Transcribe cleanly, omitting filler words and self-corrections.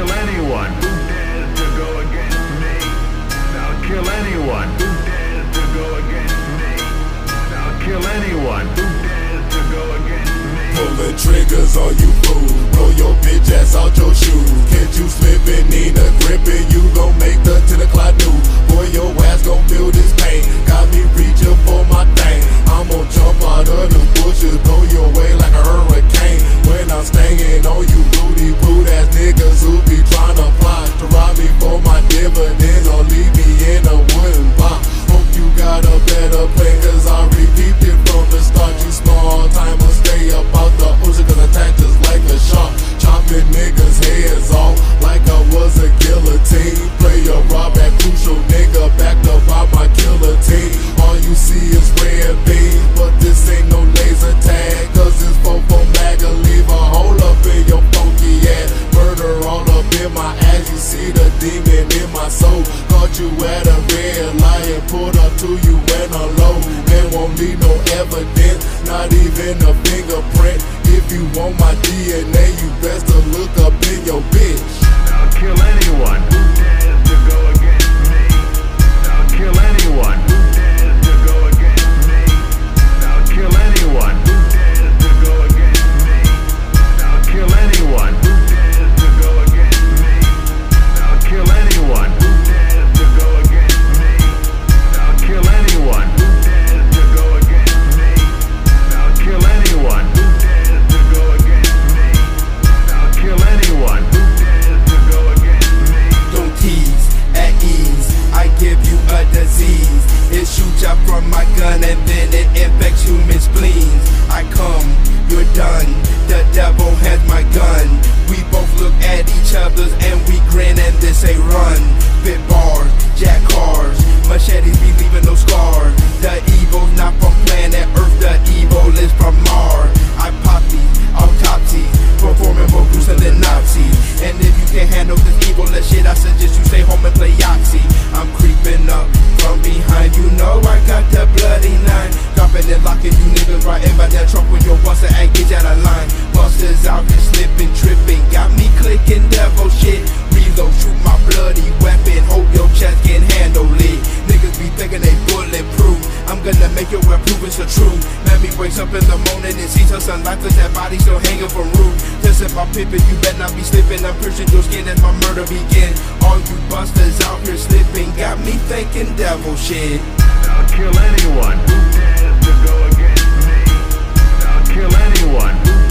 kill anyone who dares to go against me. I'll kill anyone who dares to go against me. I'll kill anyone who dares to go against me. Pulling triggers on you fools, blow your bitch ass out your shoes. Catch you slipping, need a gripping, you gon' make the 10 o'clock news. Boy, your ass gon' feel this pain, got me reaching for my thing. I'm gon' jump out of the bushes, blow your way like a hurricane. When I'm staying on you booty, boot ass niggas who be tryna plot to rob me for my dividends or leave me in a wooden box. Hope you got a better plan, cause I repeat it from the start. You small timers, stay up out the ocean, cause attack just like a shark. Chopping niggas heads off like I was a guillotine. Play a rob at crucial, nigga, backed up by my killer team. All you see is red beams, but this ain't no laser tag, cause it's 4-4 mag, leave a hole up in your funky ass. Murder all up in my ass, you see the demon in my soul. Caught you at a red light and pulled up to you when I'm low. And won't need no evidence, not even a fingerprint. If you want my DNA, you best to look up in your bitch. I'll kill anyone who dares to go against me. I'll kill anyone who dares to go against me. I'll kill anyone who dares to go against me. I'll kill anyone who dares to go against me. I'll kill anyone who dares to go against me. I'll kill anyone who dares to go against me. I'll kill anyone who dares to go against me. I'll kill anyone who dares to go against me. Don't tease, at ease, I give you a disease. It shoots out from my gun and then it infects human spleens. I come, you're done, the devil has my gun. We both look at each other's and we grin and then say run. Bit bars, jack cars, machetes be leaving no scars. The evil's not from planet Earth, the evil is from Mars. I pop these autopsies, performing more gruesome than Nazis. And if you can't handle this evil shit, I suggest you stay home and play Yahtzee. I'm creeping up from behind, you know I got the bloody nine. Dropping and locking you niggas right in by that truck with your buster and get out of line. Busters out here slipping, tripping, got me clicking devil shit. Reload, shoot my bloody weapon, hope your chest can handle it. Niggas be thinking they bulletproof, I'm gonna make your well prove it's the truth. Let me wake up in the morning and see her sunlight, cause that body still hanging from roof. Just if I pippin', you better not be slipping. I'm piercing your skin as my murder begin. All you busters out here slipping, got me thinking devil shit. I'll kill anyone who dares to go against me. I'll kill anyone who